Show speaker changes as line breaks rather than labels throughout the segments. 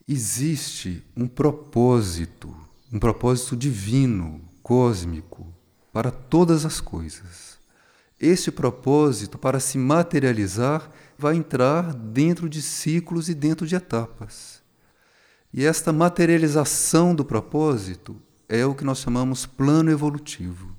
Existe um propósito divino, cósmico, para todas as coisas. Este propósito, para se materializar, vai entrar dentro de ciclos e dentro de etapas. E esta materialização do propósito é o que nós chamamos plano evolutivo.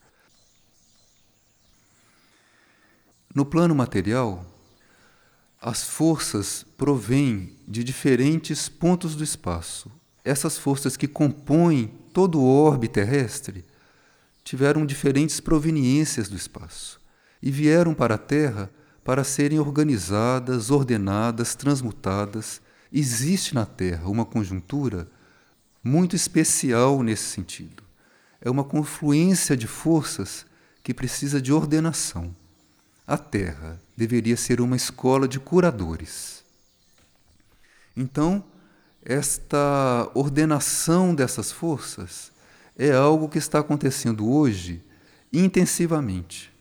No plano material, as forças provêm de diferentes pontos do espaço. Essas forças que compõem todo o orbe terrestre tiveram diferentes proveniências do espaço e vieram para a Terra para serem organizadas, ordenadas, transmutadas. Existe na Terra uma conjuntura muito especial nesse sentido. É uma confluência de forças que precisa de ordenação. A Terra deveria ser uma escola de curadores. Então, esta ordenação dessas forças é algo que está acontecendo hoje intensivamente.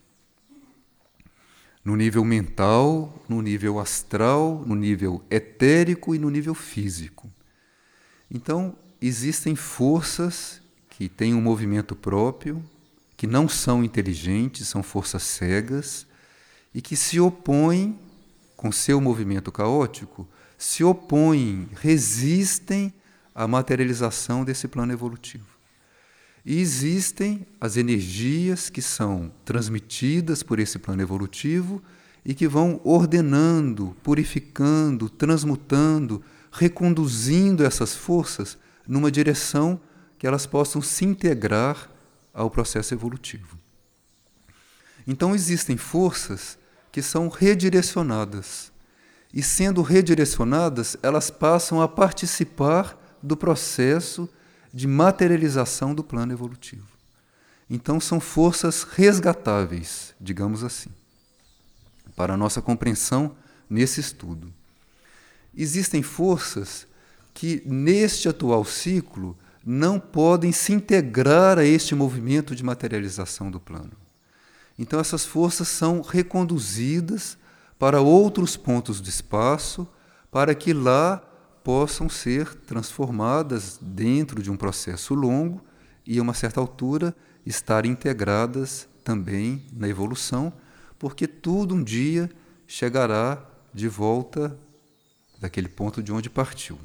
No nível mental, no nível astral, no nível etérico e no nível físico. Então, existem forças que têm um movimento próprio, que não são inteligentes, são forças cegas, e que se opõem, com seu movimento caótico, se opõem, resistem à materialização desse plano evolutivo. E existem as energias que são transmitidas por esse plano evolutivo e que vão ordenando, purificando, transmutando, reconduzindo essas forças numa direção que elas possam se integrar ao processo evolutivo. Então existem forças que são redirecionadas. E sendo redirecionadas, elas passam a participar do processo de materialização do plano evolutivo. Então são forças resgatáveis, digamos assim, para a nossa compreensão nesse estudo. Existem forças que, neste atual ciclo, não podem se integrar a este movimento de materialização do plano. Então essas forças são reconduzidas para outros pontos do espaço, para que lá possam ser transformadas dentro de um processo longo e, a uma certa altura, estar integradas também na evolução, porque tudo um dia chegará de volta daquele ponto de onde partiu.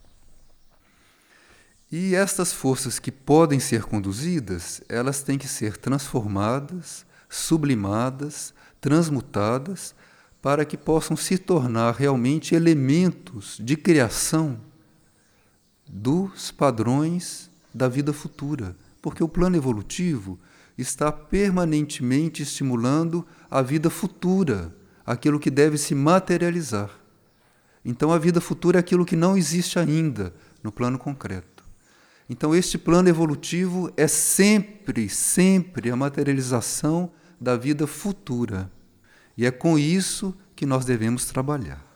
E estas forças que podem ser conduzidas, elas têm que ser transformadas, sublimadas, transmutadas, para que possam se tornar realmente elementos de criação dos padrões da vida futura, porque o plano evolutivo está permanentemente estimulando a vida futura, aquilo que deve se materializar. Então a vida futura é aquilo que não existe ainda no plano concreto. Então este plano evolutivo é sempre a materialização da vida futura. E é com isso que nós devemos trabalhar.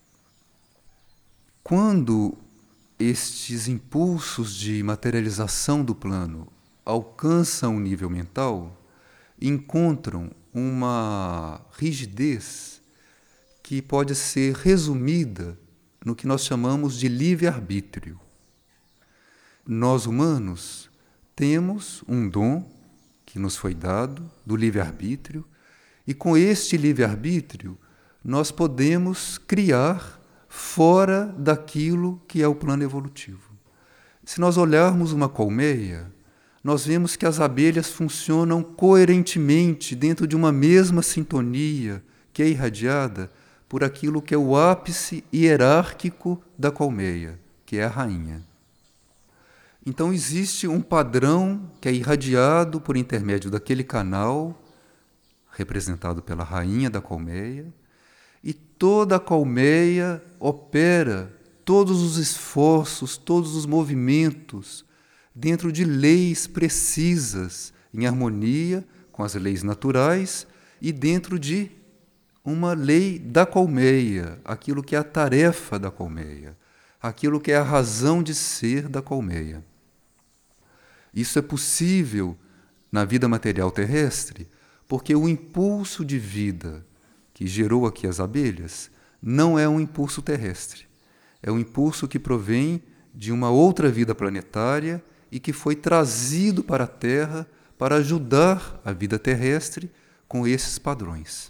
Quando estes impulsos de materialização do plano alcançam o nível mental, encontram uma rigidez que pode ser resumida no que nós chamamos de livre-arbítrio. Nós, humanos, temos um dom que nos foi dado, do livre-arbítrio, e com este livre-arbítrio nós podemos criar fora daquilo que é o plano evolutivo. Se nós olharmos uma colmeia, nós vemos que as abelhas funcionam coerentemente dentro de uma mesma sintonia que é irradiada por aquilo que é o ápice hierárquico da colmeia, que é a rainha. Então existe um padrão que é irradiado por intermédio daquele canal, representado pela rainha da colmeia, e toda a colmeia opera todos os esforços, todos os movimentos, dentro de leis precisas, em harmonia com as leis naturais e dentro de uma lei da colmeia, aquilo que é a tarefa da colmeia, aquilo que é a razão de ser da colmeia. Isso é possível na vida material terrestre porque o impulso de vida que gerou aqui as abelhas não é um impulso terrestre. É um impulso que provém de uma outra vida planetária e que foi trazido para a Terra para ajudar a vida terrestre com esses padrões.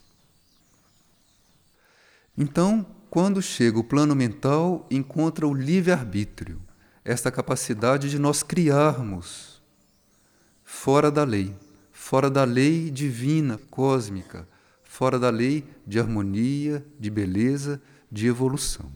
Então, quando chega o plano mental, encontra o livre-arbítrio, esta capacidade de nós criarmos fora da lei divina, cósmica, fora da lei de harmonia, de beleza, de evolução.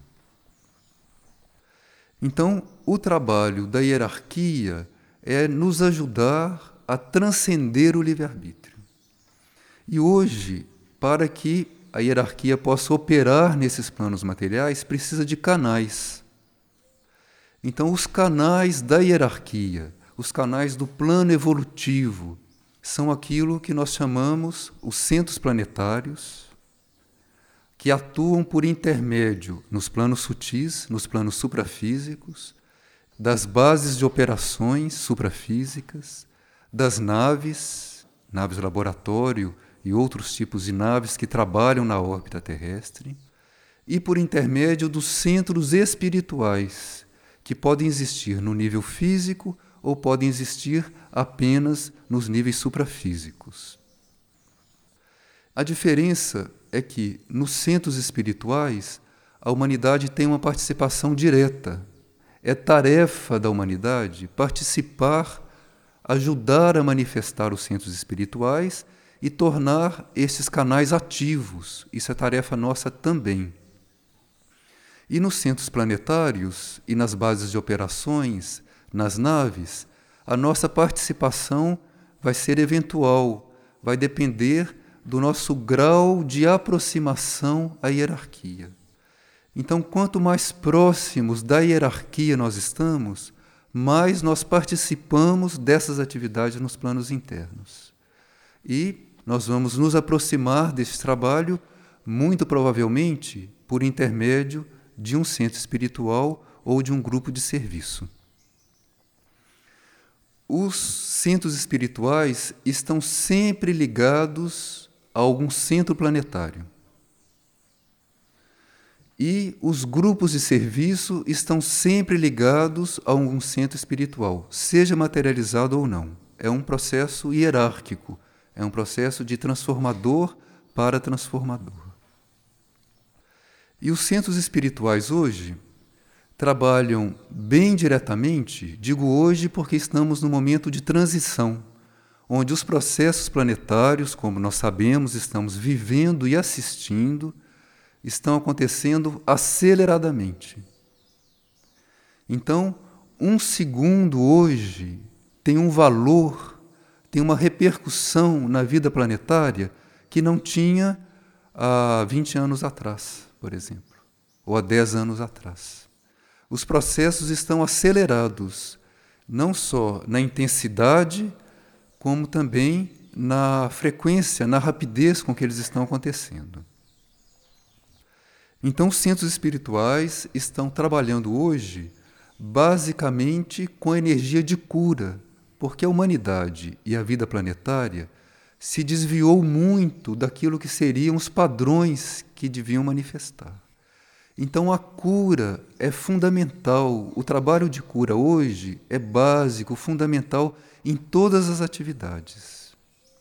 Então, o trabalho da hierarquia é nos ajudar a transcender o livre-arbítrio. E hoje, para que a hierarquia possa operar nesses planos materiais, precisa de canais. Então, os canais da hierarquia, os canais do plano evolutivo, são aquilo que nós chamamos os centros planetários, que atuam por intermédio nos planos sutis, nos planos suprafísicos, das bases de operações suprafísicas, das naves laboratório e outros tipos de naves que trabalham na órbita terrestre, e por intermédio dos centros espirituais, que podem existir no nível físico ou podem existir apenas nos níveis suprafísicos. A diferença é que, nos centros espirituais, a humanidade tem uma participação direta. É tarefa da humanidade participar, ajudar a manifestar os centros espirituais e tornar esses canais ativos. Isso é tarefa nossa também. E nos centros planetários e nas bases de operações, nas naves, a nossa participação vai ser eventual, vai depender do nosso grau de aproximação à hierarquia. Então, quanto mais próximos da hierarquia nós estamos, mais nós participamos dessas atividades nos planos internos. E nós vamos nos aproximar desse trabalho, muito provavelmente, por intermédio de um centro espiritual ou de um grupo de serviço. Os centros espirituais estão sempre ligados a algum centro planetário. E os grupos de serviço estão sempre ligados a algum centro espiritual, seja materializado ou não. É um processo hierárquico, é um processo de transformador para transformador. E os centros espirituais hoje trabalham bem diretamente, digo hoje porque estamos num momento de transição, onde os processos planetários, como nós sabemos, estamos vivendo e assistindo, estão acontecendo aceleradamente. Então, um segundo hoje tem um valor, tem uma repercussão na vida planetária que não tinha há 20 anos atrás, por exemplo, ou há 10 anos atrás. Os processos estão acelerados, não só na intensidade, como também na frequência, na rapidez com que eles estão acontecendo. Então, os centros espirituais estão trabalhando hoje basicamente com a energia de cura, porque a humanidade e a vida planetária se desviou muito daquilo que seriam os padrões que deviam manifestar. Então, a cura é fundamental, o trabalho de cura hoje é básico, fundamental em todas as atividades.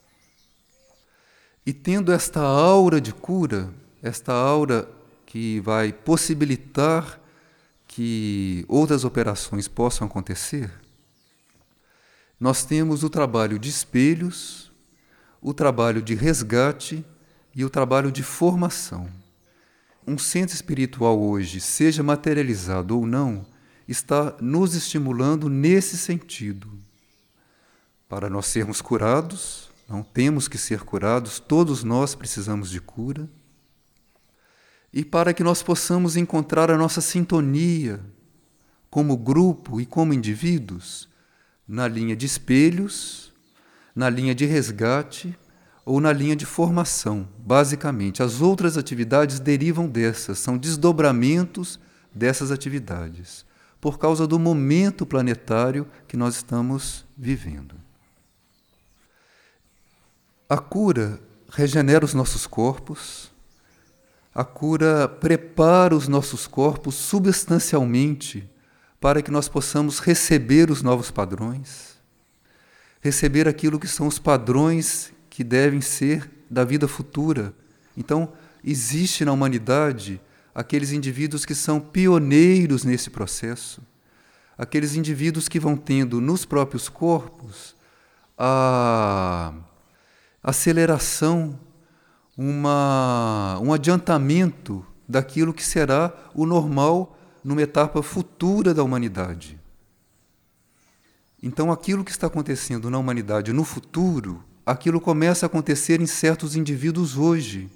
E tendo esta aura de cura, esta aura que vai possibilitar que outras operações possam acontecer, nós temos o trabalho de espelhos, o trabalho de resgate e o trabalho de formação. Um centro espiritual hoje, seja materializado ou não, está nos estimulando nesse sentido. Para nós sermos curados, não temos que ser curados, todos nós precisamos de cura. E para que nós possamos encontrar a nossa sintonia como grupo e como indivíduos, na linha de espelhos, na linha de resgate ou na linha de formação, basicamente. As outras atividades derivam dessas, são desdobramentos dessas atividades, por causa do momento planetário que nós estamos vivendo. A cura regenera os nossos corpos, A cura prepara os nossos corpos substancialmente para que nós possamos receber os novos padrões, receber aquilo que são os padrões que devem ser da vida futura. Então, existe na humanidade aqueles indivíduos que são pioneiros nesse processo, aqueles indivíduos que vão tendo nos próprios corpos a aceleração, um adiantamento daquilo que será o normal numa etapa futura da humanidade. Então, aquilo que está acontecendo na humanidade no futuro, aquilo começa a acontecer em certos indivíduos hoje.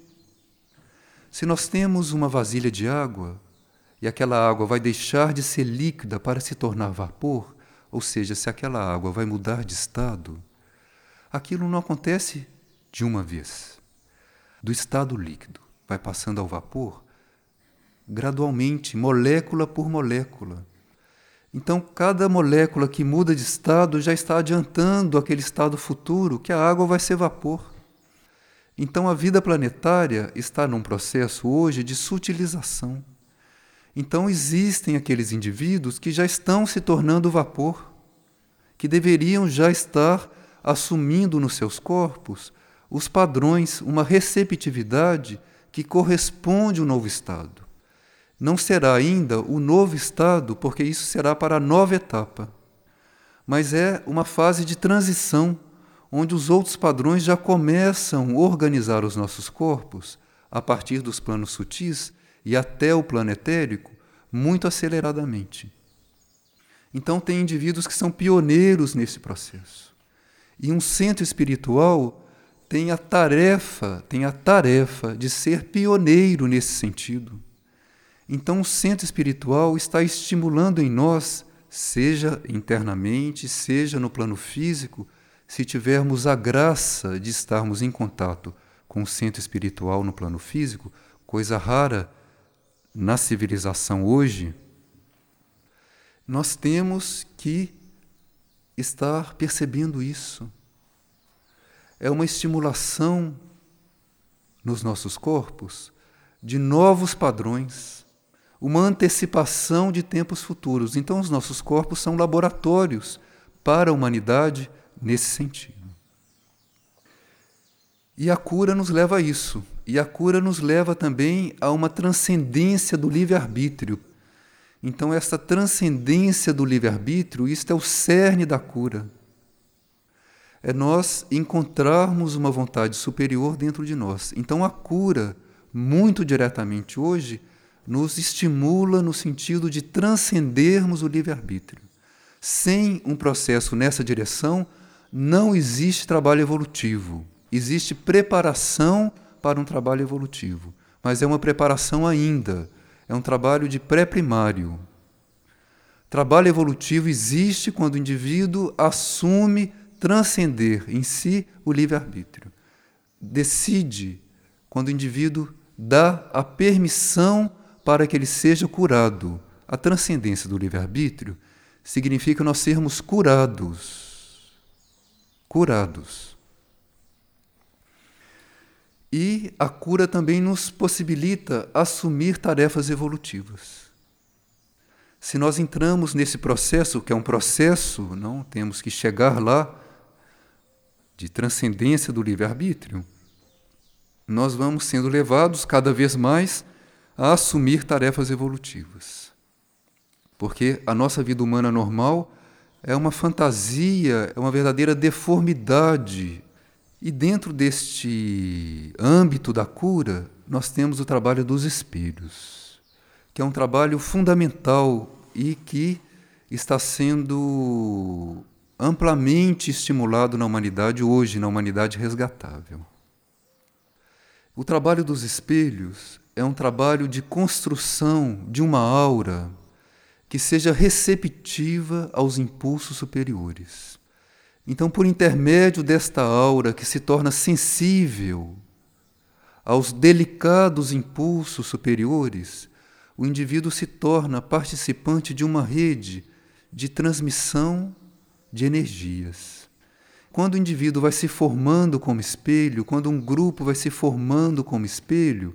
Se nós temos uma vasilha de água e aquela água vai deixar de ser líquida para se tornar vapor, ou seja, se aquela água vai mudar de estado, aquilo não acontece de uma vez. Do estado líquido vai passando ao vapor gradualmente, molécula por molécula. Então, cada molécula que muda de estado já está adiantando aquele estado futuro, que a água vai ser vapor. Então, a vida planetária está num processo hoje de sutilização. Então, existem aqueles indivíduos que já estão se tornando vapor, que deveriam já estar assumindo nos seus corpos os padrões, uma receptividade que corresponde ao novo estado. Não será ainda o novo estado, porque isso será para a nova etapa, mas é uma fase de transição, onde os outros padrões já começam a organizar os nossos corpos, a partir dos planos sutis e até o plano etérico, muito aceleradamente. Então, tem indivíduos que são pioneiros nesse processo. E um centro espiritual tem a tarefa de ser pioneiro nesse sentido. Então, o centro espiritual está estimulando em nós, seja internamente, seja no plano físico, se tivermos a graça de estarmos em contato com o centro espiritual no plano físico, coisa rara na civilização hoje, nós temos que estar percebendo isso. É uma estimulação nos nossos corpos de novos padrões, uma antecipação de tempos futuros. Então, os nossos corpos são laboratórios para a humanidade nesse sentido. E a cura nos leva a isso. E a cura nos leva também a uma transcendência do livre-arbítrio. Então, essa transcendência do livre-arbítrio, isto é o cerne da cura. É nós encontrarmos uma vontade superior dentro de nós. Então, a cura, muito diretamente hoje, nos estimula no sentido de transcendermos o livre-arbítrio. Sem um processo nessa direção, não existe trabalho evolutivo. Existe preparação para um trabalho evolutivo, mas é uma preparação ainda, é um trabalho de pré-primário. Trabalho evolutivo existe quando o indivíduo assume transcender em si o livre-arbítrio. Decide quando o indivíduo dá a permissão para que ele seja curado. A transcendência do livre-arbítrio significa nós sermos curados. Curados. E a cura também nos possibilita assumir tarefas evolutivas. Se nós entramos nesse processo, que é um processo, não temos que chegar lá, de transcendência do livre-arbítrio, nós vamos sendo levados cada vez mais a assumir tarefas evolutivas. Porque a nossa vida humana normal é uma fantasia, é uma verdadeira deformidade. E dentro deste âmbito da cura, nós temos o trabalho dos espelhos, que é um trabalho fundamental e que está sendo amplamente estimulado na humanidade hoje, na humanidade resgatável. O trabalho dos espelhos é um trabalho de construção de uma aura que seja receptiva aos impulsos superiores. Então, por intermédio desta aura que se torna sensível aos delicados impulsos superiores, o indivíduo se torna participante de uma rede de transmissão de energias. Quando o indivíduo vai se formando como espelho, quando um grupo vai se formando como espelho,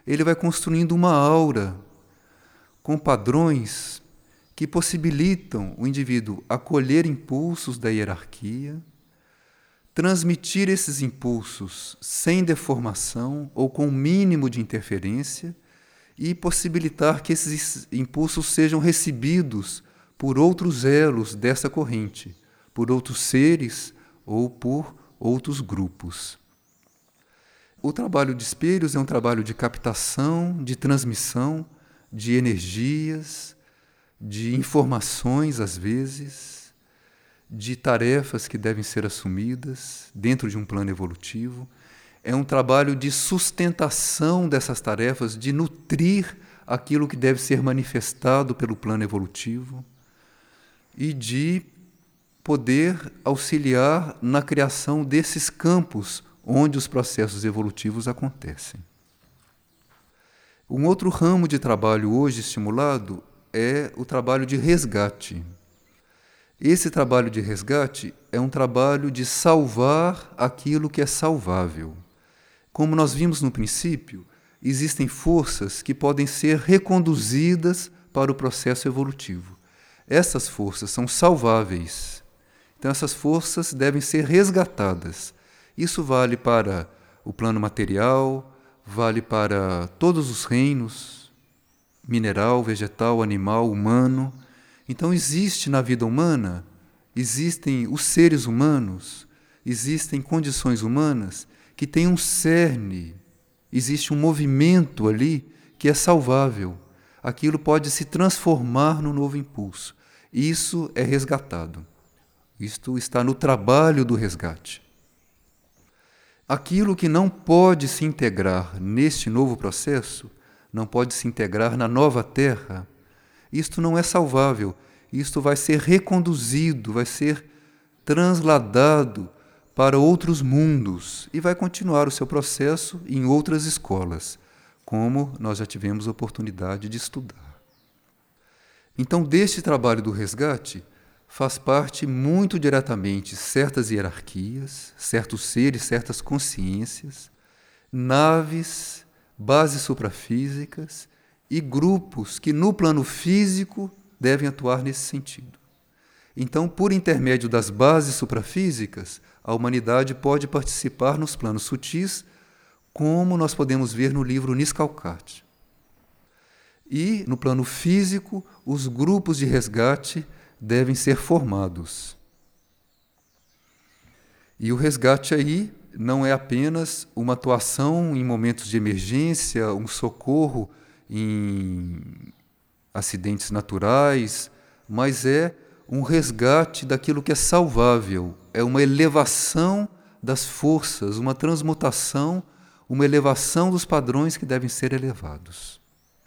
ele vai construindo uma aura com padrões que possibilitam o indivíduo acolher impulsos da hierarquia, transmitir esses impulsos sem deformação ou com o mínimo de interferência e possibilitar que esses impulsos sejam recebidos por outros elos dessa corrente, por outros seres ou por outros grupos. O trabalho de espelhos é um trabalho de captação, de transmissão, de energias, de informações, às vezes, de tarefas que devem ser assumidas dentro de um plano evolutivo. É um trabalho de sustentação dessas tarefas, de nutrir aquilo que deve ser manifestado pelo plano evolutivo e de poder auxiliar na criação desses campos onde os processos evolutivos acontecem. Um outro ramo de trabalho hoje estimulado é o trabalho de resgate. Esse trabalho de resgate é um trabalho de salvar aquilo que é salvável. Como nós vimos no princípio, existem forças que podem ser reconduzidas para o processo evolutivo. Essas forças são salváveis. Então, essas forças devem ser resgatadas. Isso vale para o plano material, vale para todos os reinos, mineral, vegetal, animal, humano. Então, existe na vida humana, existem os seres humanos, existem condições humanas que têm um cerne, existe um movimento ali que é salvável. Aquilo pode se transformar num novo impulso. Isso é resgatado. Isto está no trabalho do resgate. Aquilo que não pode se integrar neste novo processo, não pode se integrar na nova terra, isto não é salvável, isto vai ser reconduzido, vai ser transladado para outros mundos e vai continuar o seu processo em outras escolas, como nós já tivemos a oportunidade de estudar. Então, deste trabalho do resgate, faz parte muito diretamente certas hierarquias, certos seres, certas consciências, naves, bases suprafísicas e grupos que no plano físico devem atuar nesse sentido. Então, por intermédio das bases suprafísicas, a humanidade pode participar nos planos sutis, como nós podemos ver no livro Niscalcarte. E, no plano físico, os grupos de resgate devem ser formados. E o resgate aí não é apenas uma atuação em momentos de emergência, um socorro em acidentes naturais, mas é um resgate daquilo que é salvável, é uma elevação das forças, uma transmutação, uma elevação dos padrões que devem ser elevados.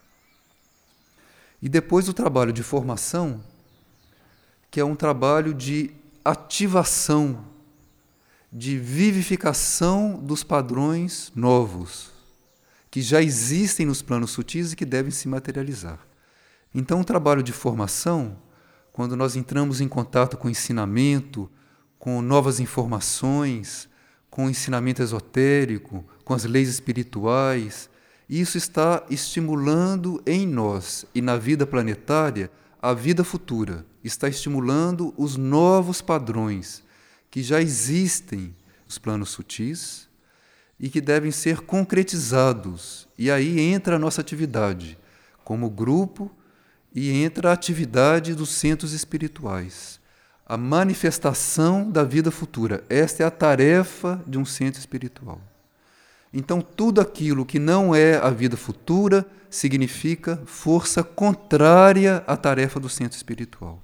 E depois o trabalho de formação, que é um trabalho de ativação, de vivificação dos padrões novos, que já existem nos planos sutis e que devem se materializar. Então, o trabalho de formação, quando nós entramos em contato com o ensinamento, com novas informações, com o ensinamento esotérico, com as leis espirituais, isso está estimulando em nós e na vida planetária a vida futura, está estimulando os novos padrões que já existem nos planos sutis e que devem ser concretizados. E aí entra a nossa atividade como grupo e entra a atividade dos centros espirituais. A manifestação da vida futura. Esta é a tarefa de um centro espiritual. Então, tudo aquilo que não é a vida futura significa força contrária à tarefa do centro espiritual.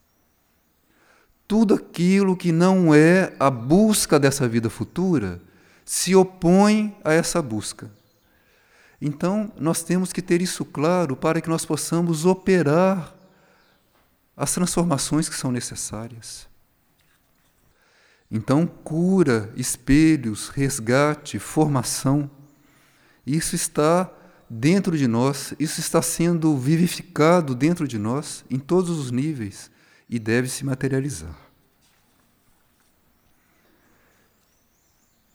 Tudo aquilo que não é a busca dessa vida futura se opõe a essa busca. Então, nós temos que ter isso claro para que nós possamos operar as transformações que são necessárias. Então, cura, espelhos, resgate, formação, isso está dentro de nós, isso está sendo vivificado dentro de nós, em todos os níveis, e deve se materializar.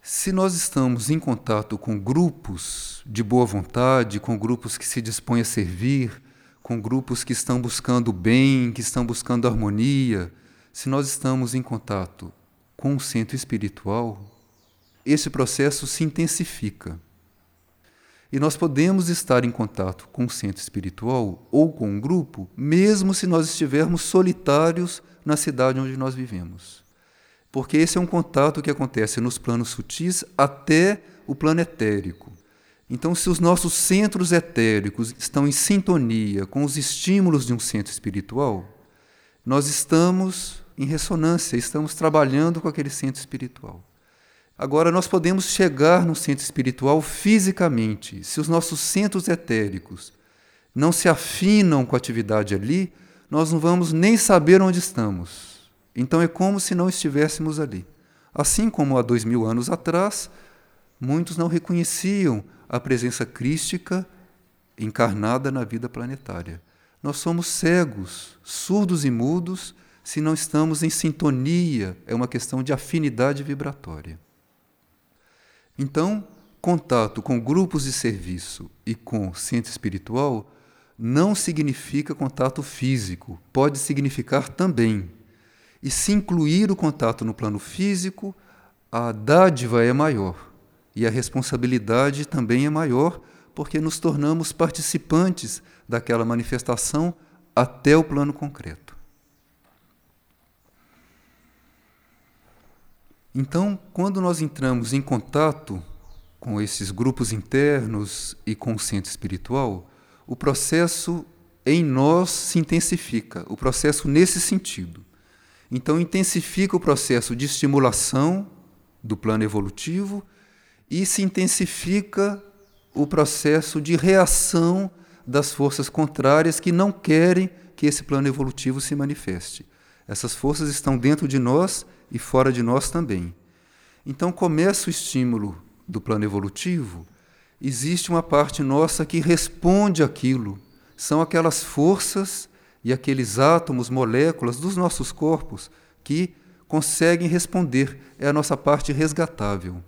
Se nós estamos em contato com grupos de boa vontade, com grupos que se dispõem a servir, com grupos que estão buscando o bem, que estão buscando harmonia, se nós estamos em contato com o centro espiritual, esse processo se intensifica. E nós podemos estar em contato com o centro espiritual ou com um grupo, mesmo se nós estivermos solitários na cidade onde nós vivemos. Porque esse é um contato que acontece nos planos sutis até o plano etérico. Então, se os nossos centros etéricos estão em sintonia com os estímulos de um centro espiritual, nós estamos em ressonância, estamos trabalhando com aquele centro espiritual. Agora, nós podemos chegar no centro espiritual fisicamente. Se os nossos centros etéricos não se afinam com a atividade ali, nós não vamos nem saber onde estamos. Então é como se não estivéssemos ali. Assim como há 2000 anos atrás, muitos não reconheciam a presença crística encarnada na vida planetária. Nós somos cegos, surdos e mudos, se não estamos em sintonia. É uma questão de afinidade vibratória. Então, contato com grupos de serviço e com centro espiritual não significa contato físico, pode significar também. E se incluir o contato no plano físico, a dádiva é maior e a responsabilidade também é maior, porque nos tornamos participantes daquela manifestação até o plano concreto. Então, quando nós entramos em contato com esses grupos internos e com o centro espiritual, o processo em nós se intensifica, o processo nesse sentido. Então, intensifica o processo de estimulação do plano evolutivo e se intensifica o processo de reação das forças contrárias que não querem que esse plano evolutivo se manifeste. Essas forças estão dentro de nós e fora de nós também. Então, começa o estímulo do plano evolutivo, existe uma parte nossa que responde àquilo. São aquelas forças e aqueles átomos, moléculas dos nossos corpos que conseguem responder. É a nossa parte resgatável.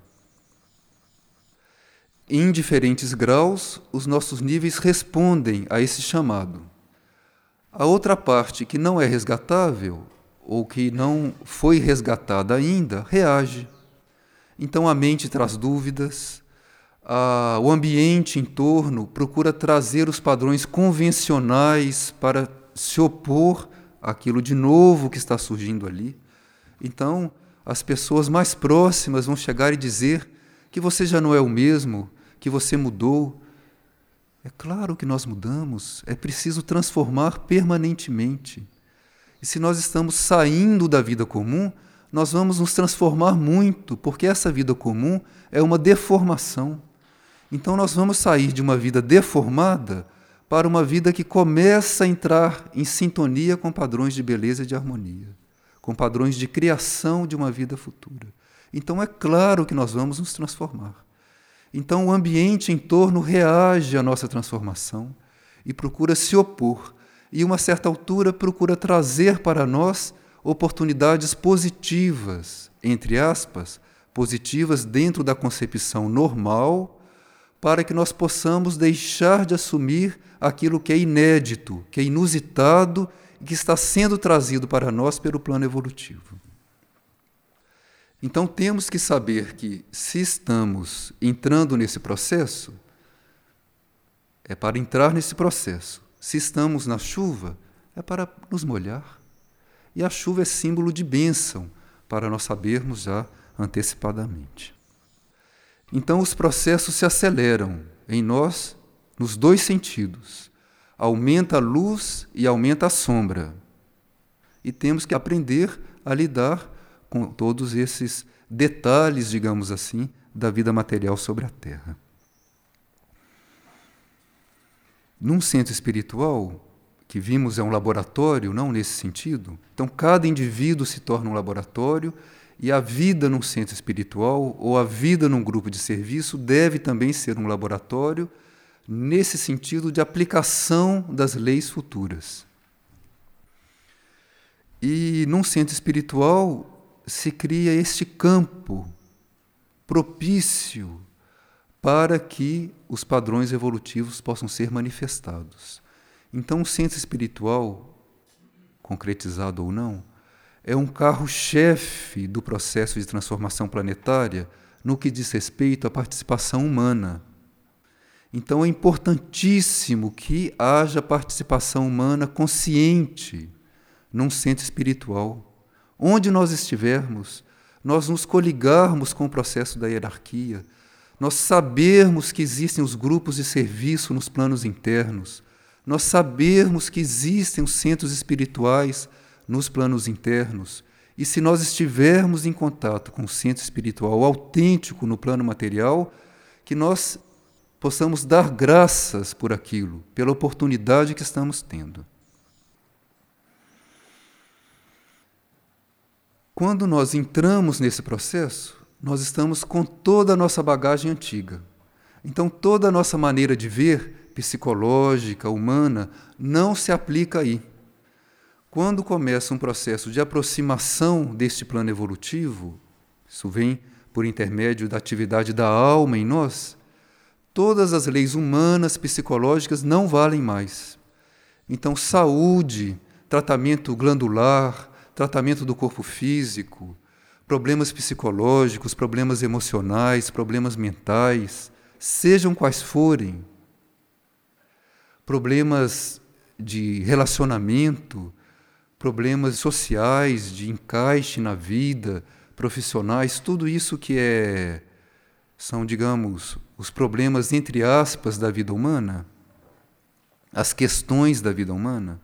Em diferentes graus, os nossos níveis respondem a esse chamado. A outra parte que não é resgatável, ou que não foi resgatada ainda, reage. Então a mente traz dúvidas, o ambiente em torno procura trazer os padrões convencionais para se opor àquilo de novo que está surgindo ali. Então, as pessoas mais próximas vão chegar e dizer que você já não é o mesmo, que você mudou. É claro que nós mudamos, é preciso transformar permanentemente. E se nós estamos saindo da vida comum, nós vamos nos transformar muito, porque essa vida comum é uma deformação. Então nós vamos sair de uma vida deformada para uma vida que começa a entrar em sintonia com padrões de beleza e de harmonia, com padrões de criação de uma vida futura. Então é claro que nós vamos nos transformar. Então o ambiente em torno reage à nossa transformação e procura se opor. E, a uma certa altura, procura trazer para nós oportunidades positivas, entre aspas, positivas dentro da concepção normal, para que nós possamos deixar de assumir aquilo que é inédito, que é inusitado e que está sendo trazido para nós pelo plano evolutivo. Então temos que saber que, se estamos entrando nesse processo, é para entrar nesse processo. Se estamos na chuva, é para nos molhar. E a chuva é símbolo de bênção, para nós sabermos já antecipadamente. Então os processos se aceleram em nós nos dois sentidos. Aumenta a luz e aumenta a sombra. E temos que aprender a lidar com todos esses detalhes, digamos assim, da vida material sobre a Terra. Num centro espiritual, que vimos é um laboratório, não nesse sentido, então cada indivíduo se torna um laboratório e a vida num centro espiritual ou a vida num grupo de serviço deve também ser um laboratório nesse sentido de aplicação das leis futuras. E num centro espiritual se cria este campo propício para que os padrões evolutivos possam ser manifestados. Então, o centro espiritual, concretizado ou não, é um carro-chefe do processo de transformação planetária no que diz respeito à participação humana. Então, é importantíssimo que haja participação humana consciente num centro espiritual. Onde nós estivermos, nós nos coligarmos com o processo da hierarquia, nós sabermos que existem os grupos de serviço nos planos internos, nós sabermos que existem os centros espirituais nos planos internos, e se nós estivermos em contato com o centro espiritual autêntico no plano material, que nós possamos dar graças por aquilo, pela oportunidade que estamos tendo. Quando nós entramos nesse processo, nós estamos com toda a nossa bagagem antiga. Então, toda a nossa maneira de ver, psicológica, humana, não se aplica aí. Quando começa um processo de aproximação deste plano evolutivo, isso vem por intermédio da atividade da alma em nós, todas as leis humanas, psicológicas não valem mais. Então, saúde, tratamento glandular, tratamento do corpo físico, problemas psicológicos, problemas emocionais, problemas mentais, sejam quais forem, problemas de relacionamento, problemas sociais, de encaixe na vida, profissionais, tudo isso que são, digamos, os problemas, entre aspas, da vida humana, as questões da vida humana,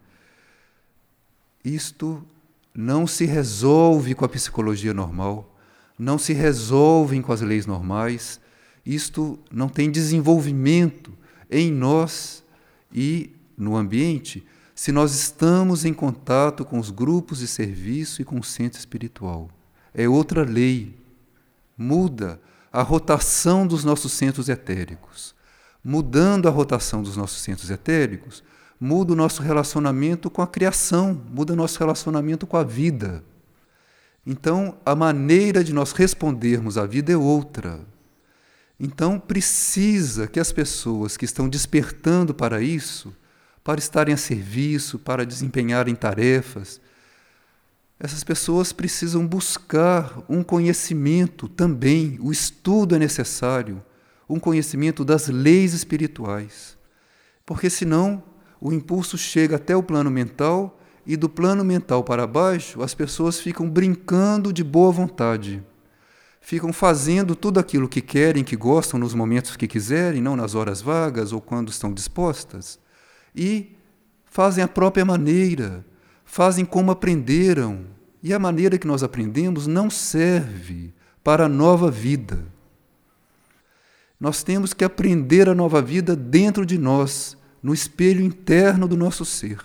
isto não se resolve com a psicologia normal, não se resolvem com as leis normais, isto não tem desenvolvimento em nós e no ambiente se nós estamos em contato com os grupos de serviço e com o centro espiritual. É outra lei. Muda a rotação dos nossos centros etéricos. Mudando a rotação dos nossos centros etéricos, muda o nosso relacionamento com a criação, muda o nosso relacionamento com a vida. Então, a maneira de nós respondermos à vida é outra. Então, precisa que as pessoas que estão despertando para isso, para estarem a serviço, para desempenharem tarefas, essas pessoas precisam buscar um conhecimento também, o estudo é necessário, um conhecimento das leis espirituais. Porque senão o impulso chega até o plano mental e do plano mental para baixo as pessoas ficam brincando de boa vontade. Ficam fazendo tudo aquilo que querem, que gostam nos momentos que quiserem, não nas horas vagas ou quando estão dispostas. E fazem a própria maneira, fazem como aprenderam. E a maneira que nós aprendemos não serve para a nova vida. Nós temos que aprender a nova vida dentro de nós, no espelho interno do nosso ser.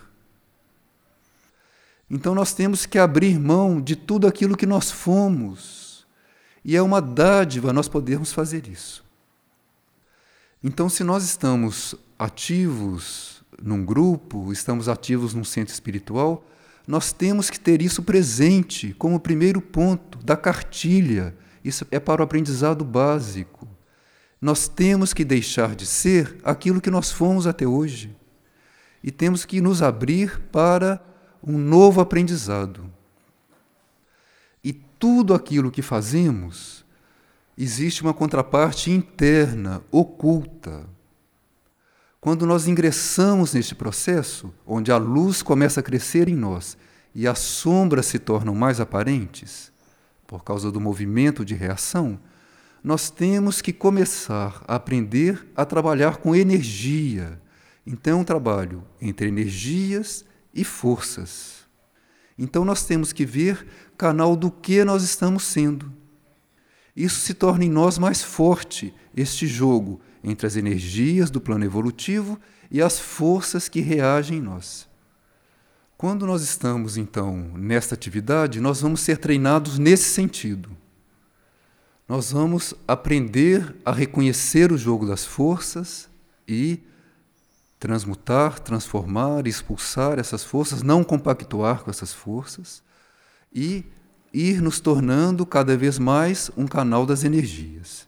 Então nós temos que abrir mão de tudo aquilo que nós fomos. E é uma dádiva nós podermos fazer isso. Então, se nós estamos ativos num grupo, estamos ativos num centro espiritual, nós temos que ter isso presente como primeiro ponto da cartilha. Isso é para o aprendizado básico. Nós temos que deixar de ser aquilo que nós fomos até hoje. E temos que nos abrir para um novo aprendizado. E tudo aquilo que fazemos, existe uma contraparte interna, oculta. Quando nós ingressamos neste processo, onde a luz começa a crescer em nós e as sombras se tornam mais aparentes, por causa do movimento de reação, nós temos que começar a aprender a trabalhar com energia. Então, é um trabalho entre energias e forças. Então, nós temos que ver canal do que nós estamos sendo. Isso se torna em nós mais forte, este jogo entre as energias do plano evolutivo e as forças que reagem em nós. Quando nós estamos, então, nesta atividade, nós vamos ser treinados nesse sentido. Nós vamos aprender a reconhecer o jogo das forças e transmutar, transformar, expulsar essas forças, não compactuar com essas forças e ir nos tornando cada vez mais um canal das energias.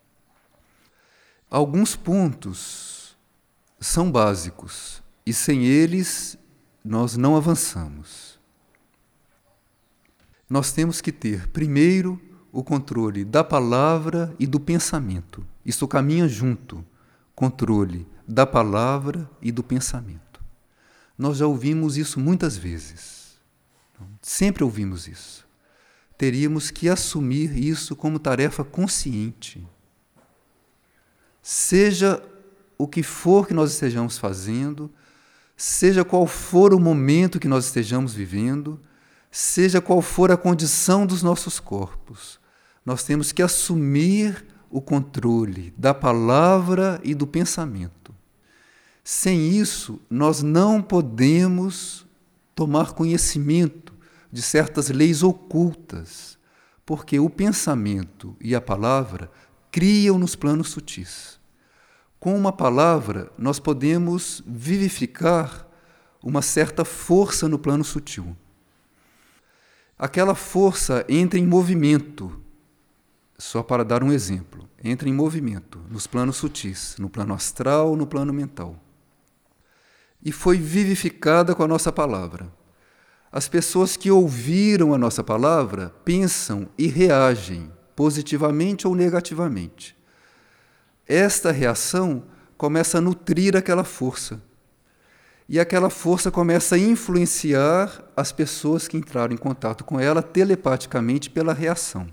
Alguns pontos são básicos e sem eles nós não avançamos. Nós temos que ter, primeiro, o controle da palavra e do pensamento. Isso caminha junto, controle da palavra e do pensamento. Nós já ouvimos isso muitas vezes. Sempre ouvimos isso. Teríamos que assumir isso como tarefa consciente. Seja o que for que nós estejamos fazendo, seja qual for o momento que nós estejamos vivendo, seja qual for a condição dos nossos corpos, nós temos que assumir o controle da palavra e do pensamento. Sem isso, nós não podemos tomar conhecimento de certas leis ocultas, porque o pensamento e a palavra criam nos planos sutis. Com uma palavra, nós podemos vivificar uma certa força no plano sutil. Aquela força entra em movimento, só para dar um exemplo, entra em movimento nos planos sutis, no plano astral, no plano mental. E foi vivificada com a nossa palavra. As pessoas que ouviram a nossa palavra pensam e reagem, positivamente ou negativamente. Esta reação começa a nutrir aquela força. E aquela força começa a influenciar as pessoas que entraram em contato com ela telepaticamente pela reação.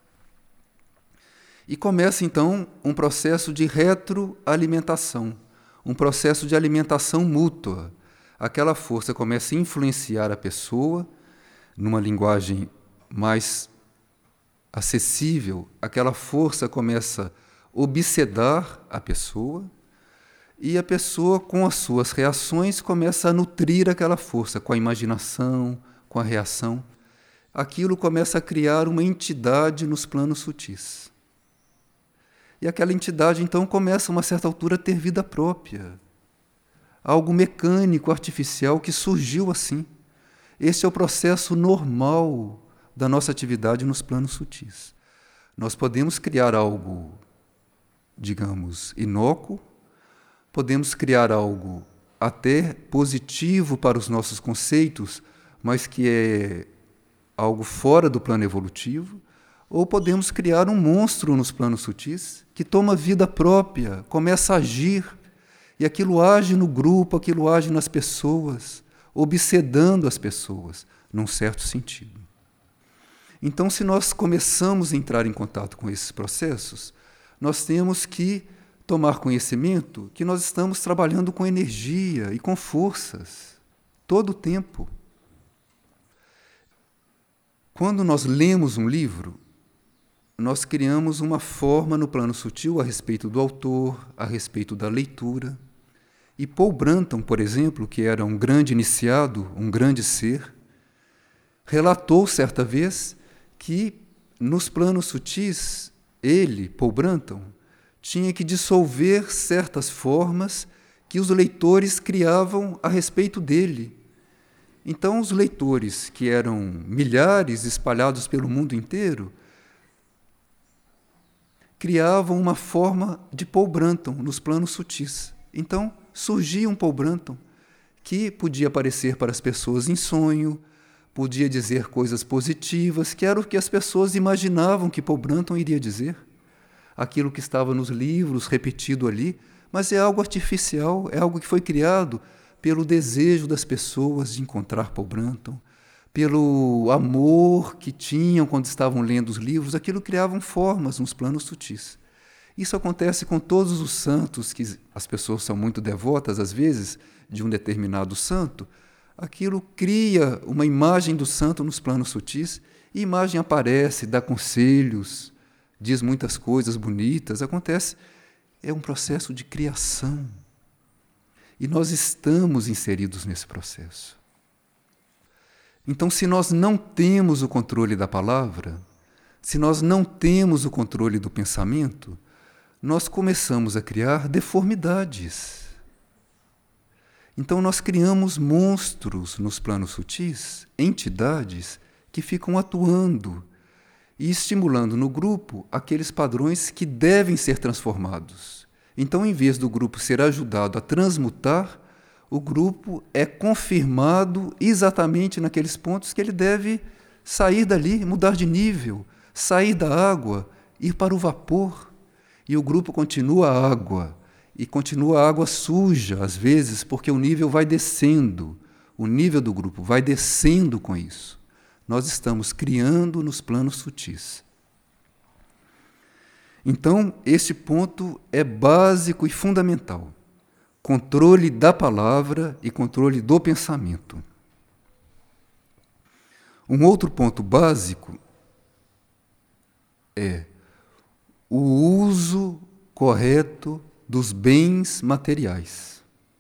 E começa, então, um processo de retroalimentação, um processo de alimentação mútua. Aquela força começa a influenciar a pessoa, numa linguagem mais acessível, aquela força começa a obsedar a pessoa, e a pessoa, com as suas reações, começa a nutrir aquela força, com a imaginação, com a reação. Aquilo começa a criar uma entidade nos planos sutis. E aquela entidade, então, começa, a uma certa altura, a ter vida própria. Algo mecânico, artificial, que surgiu assim. Esse é o processo normal da nossa atividade nos planos sutis. Nós podemos criar algo, digamos, inócuo, podemos criar algo até positivo para os nossos conceitos, mas que é algo fora do plano evolutivo, ou podemos criar um monstro nos planos sutis que toma vida própria, começa a agir, e aquilo age no grupo, aquilo age nas pessoas, obsedando as pessoas, num certo sentido. Então, se nós começamos a entrar em contato com esses processos, nós temos que tomar conhecimento que nós estamos trabalhando com energia e com forças, todo o tempo. Quando nós lemos um livro, nós criamos uma forma no plano sutil a respeito do autor, a respeito da leitura. E Paul Brunton, por exemplo, que era um grande iniciado, um grande ser, relatou certa vez que nos planos sutis, ele, Paul Brunton, tinha que dissolver certas formas que os leitores criavam a respeito dele. Então, os leitores, que eram milhares espalhados pelo mundo inteiro, criavam uma forma de Paul Brunton nos planos sutis. Então, surgia um Paul Brunton que podia aparecer para as pessoas em sonho, podia dizer coisas positivas, que era o que as pessoas imaginavam que Paul Brunton iria dizer. Aquilo que estava nos livros, repetido ali, mas é algo artificial, é algo que foi criado pelo desejo das pessoas de encontrar Paul Brunton, pelo amor que tinham quando estavam lendo os livros, aquilo criavam formas nos planos sutis. Isso acontece com todos os santos, que as pessoas são muito devotas, às vezes, de um determinado santo. Aquilo cria uma imagem do santo nos planos sutis, e a imagem aparece, dá conselhos, diz muitas coisas bonitas, acontece, é um processo de criação. E nós estamos inseridos nesse processo. Então, se nós não temos o controle da palavra, se nós não temos o controle do pensamento, nós começamos a criar deformidades. Então, nós criamos monstros nos planos sutis, entidades que ficam atuando e estimulando no grupo aqueles padrões que devem ser transformados. Então, em vez do grupo ser ajudado a transmutar, o grupo é confirmado exatamente naqueles pontos que ele deve sair dali, mudar de nível, sair da água, ir para o vapor. E o grupo continua água, e continua água suja, às vezes, porque o nível vai descendo, o nível do grupo vai descendo com isso. Nós estamos criando nos planos sutis. Então, este ponto é básico e fundamental. Controle da palavra e controle do pensamento. Um outro ponto básico é o uso correto dos bens materiais.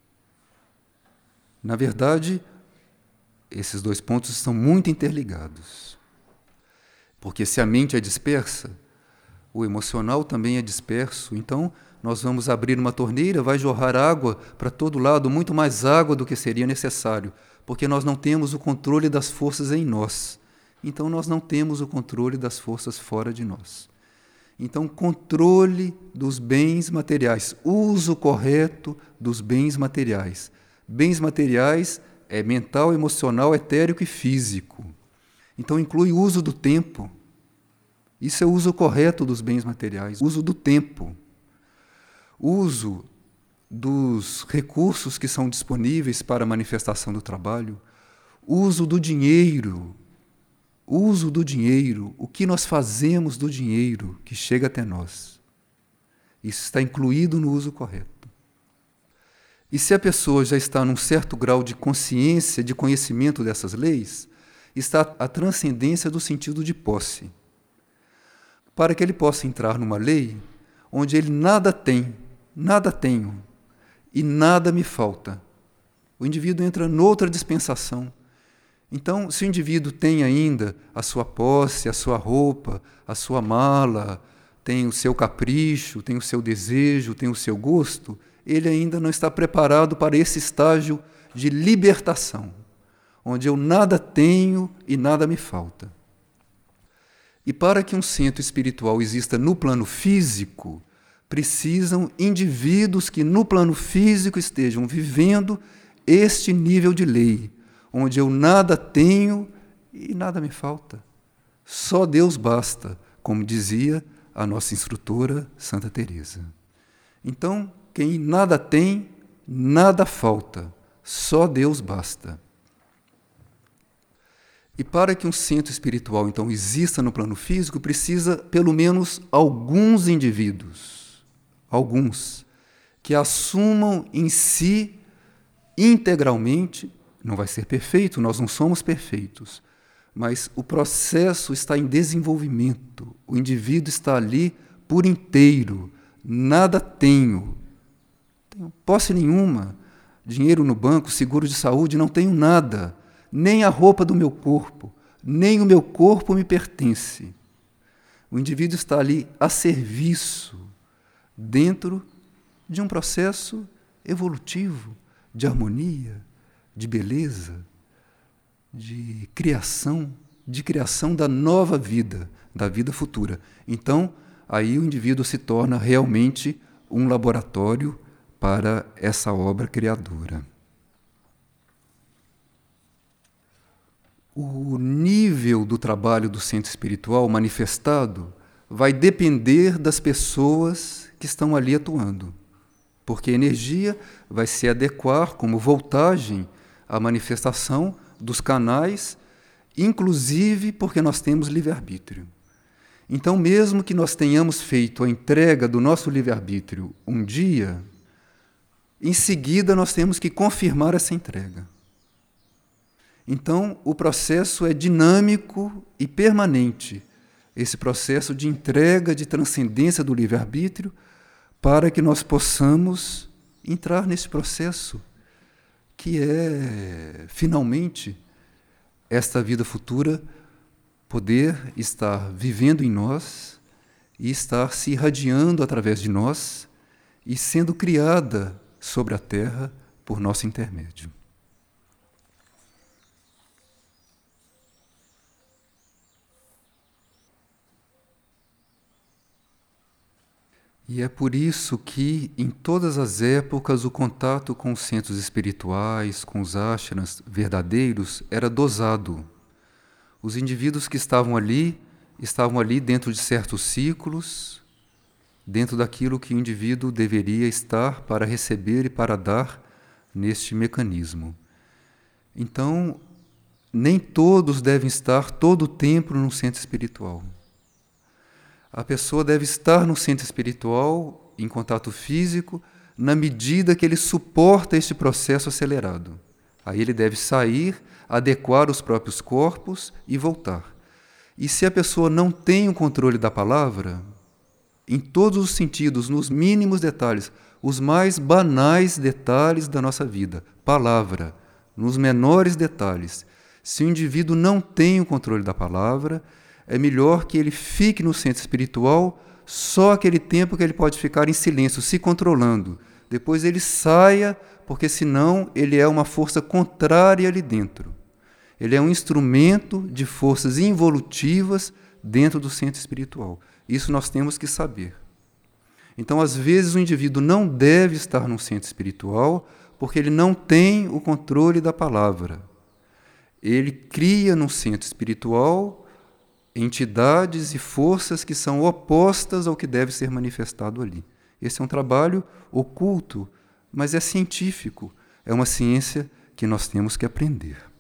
Na verdade, esses dois pontos estão muito interligados. Porque se a mente é dispersa, o emocional também é disperso. Então, nós vamos abrir uma torneira, vai jorrar água para todo lado, muito mais água do que seria necessário, porque nós não temos o controle das forças em nós. Então, nós não temos o controle das forças fora de nós. Então, controle dos bens materiais, uso correto dos bens materiais. Bens materiais é mental, emocional, etérico e físico. Então, inclui o uso do tempo. Isso é o uso correto dos bens materiais, uso do tempo. Uso dos recursos que são disponíveis para a manifestação do trabalho. Uso do dinheiro. Uso do dinheiro, o que nós fazemos do dinheiro que chega até nós. Isso está incluído no uso correto. E se a pessoa já está num certo grau de consciência, de conhecimento dessas leis, está a transcendência do sentido de posse. Para que ele possa entrar numa lei onde ele nada tem, nada tenho e nada me falta. O indivíduo entra noutra dispensação. Então, se o indivíduo tem ainda a sua posse, a sua roupa, a sua mala, tem o seu capricho, tem o seu desejo, tem o seu gosto, ele ainda não está preparado para esse estágio de libertação, onde eu nada tenho e nada me falta. E para que um centro espiritual exista no plano físico, precisam indivíduos que no plano físico estejam vivendo este nível de lei, onde eu nada tenho e nada me falta. Só Deus basta, como dizia a nossa instrutora Santa Teresa. Então, quem nada tem, nada falta. Só Deus basta. E para que um centro espiritual, então, exista no plano físico, precisa, pelo menos, alguns indivíduos, que assumam em si, integralmente, não vai ser perfeito, nós não somos perfeitos, mas o processo está em desenvolvimento, o indivíduo está ali por inteiro, nada tenho posse nenhuma, dinheiro no banco, seguro de saúde, não tenho nada, nem a roupa do meu corpo, nem o meu corpo me pertence. O indivíduo está ali a serviço, dentro de um processo evolutivo, de harmonia, de beleza, de criação da nova vida, da vida futura. Então, aí o indivíduo se torna realmente um laboratório para essa obra criadora. O nível do trabalho do centro espiritual manifestado vai depender das pessoas que estão ali atuando, porque a energia vai se adequar como voltagem à manifestação dos canais, inclusive porque nós temos livre-arbítrio. Então, mesmo que nós tenhamos feito a entrega do nosso livre-arbítrio um dia, em seguida nós temos que confirmar essa entrega. Então, o processo é dinâmico e permanente, esse processo de entrega, de transcendência do livre-arbítrio, para que nós possamos entrar nesse processo, que é, finalmente, esta vida futura poder estar vivendo em nós e estar se irradiando através de nós e sendo criada sobre a Terra por nosso intermédio. E é por isso que, em todas as épocas, o contato com os centros espirituais, com os ashramas verdadeiros, era dosado. Os indivíduos que estavam ali dentro de certos ciclos, dentro daquilo que o indivíduo deveria estar para receber e para dar neste mecanismo. Então, nem todos devem estar todo o tempo num centro espiritual. A pessoa deve estar no centro espiritual, em contato físico, na medida que ele suporta este processo acelerado. Aí ele deve sair, adequar os próprios corpos e voltar. E se a pessoa não tem o controle da palavra, em todos os sentidos, nos mínimos detalhes, os mais banais detalhes da nossa vida, palavra, nos menores detalhes, se o indivíduo não tem o controle da palavra, é melhor que ele fique no centro espiritual só aquele tempo que ele pode ficar em silêncio, se controlando. Depois ele saia, porque senão ele é uma força contrária ali dentro. Ele é um instrumento de forças involutivas dentro do centro espiritual. Isso nós temos que saber. Então, às vezes, o indivíduo não deve estar num centro espiritual porque ele não tem o controle da palavra. Ele cria no centro espiritual entidades e forças que são opostas ao que deve ser manifestado ali. Esse é um trabalho oculto, mas é científico. É uma ciência que nós temos que aprender.